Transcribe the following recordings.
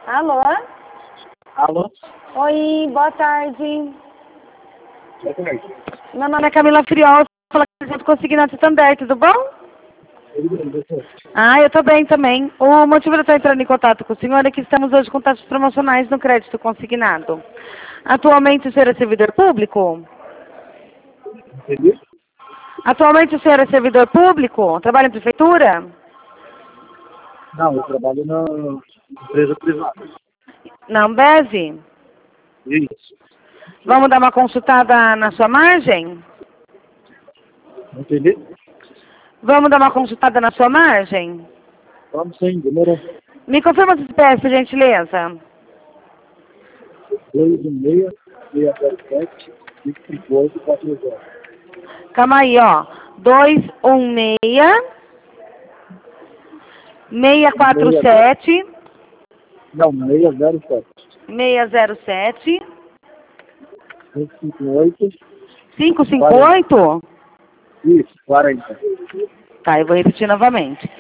Alô? Alô? Oi, boa tarde. Boa tarde. Meu nome é Camila Friol, fala que a gente conseguiu na Santander, tudo bom? Eu tô bem também. O motivo de eu estar entrando em contato com o senhor é que estamos hoje com taxas promocionais no crédito consignado. Atualmente o senhor é servidor público? Entendi? Atualmente o senhor é servidor público? Trabalha em prefeitura? Não, eu trabalho na empresa privada. Na Ambev? Isso. Vamos dar uma consultada na sua margem? Entendi? Vamos dar uma consultada na sua margem? Vamos sim, demorou. Me confirma se CPF, por gentileza. 216-607 5840. Calma aí, ó. 216-647. Não, 607. 607. 558. 558? Isso, 40. Tá, eu vou repetir novamente.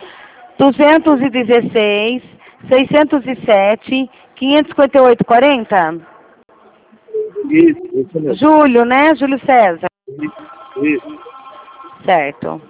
216, 607, 558,40? Isso mesmo. Júlio, né? Júlio César. Isso. Certo.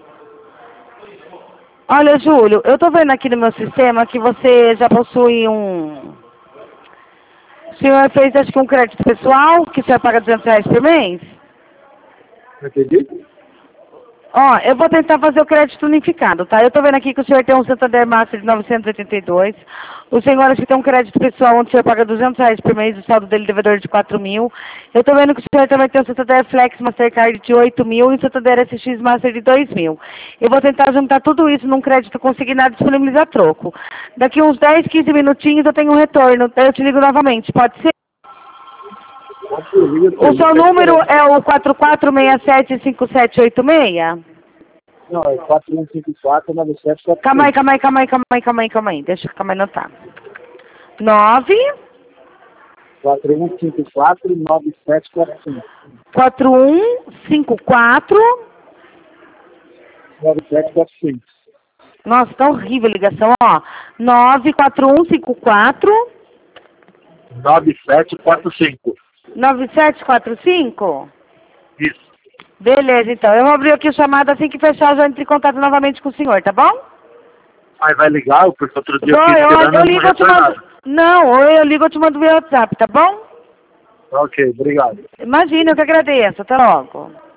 Olha, Júlio, eu tô vendo aqui no meu sistema que você já possui um... O senhor fez, acho que um crédito pessoal, que o senhor paga R$200 por mês? Entendi? Ó, eu vou tentar fazer o crédito unificado, tá? Eu tô vendo aqui que o senhor tem um Santander Master de 982. O senhor acho que tem um crédito pessoal onde o senhor paga R$200 por mês, o saldo dele devedor de 4.000. Eu tô vendo que o senhor também tem um Santander Flex Mastercard de 8.000 e um Santander SX Master de 2.000. Eu vou tentar juntar tudo isso num crédito consignado e disponibilizar troco. Daqui uns 10, 15 minutinhos eu tenho um retorno, daí eu te ligo novamente, pode ser? O seu número é o 44675786? Não, é 4154-9745. Calma aí. Deixa eu anotar. 4154-9745. 4154. 9745. Nossa, tá horrível a ligação, ó. 94154. 9745. 9745? Isso. Beleza, então. Eu vou abrir aqui a chamada assim que fechar, eu já entro em contato novamente com o senhor, tá bom? Aí vai ligar, porque outro dia eu fiquei Eu esperando ligo, eu te mando. Não, eu ligo, eu te mando via WhatsApp, tá bom? Ok, obrigado. Imagina, eu que agradeço. Até logo.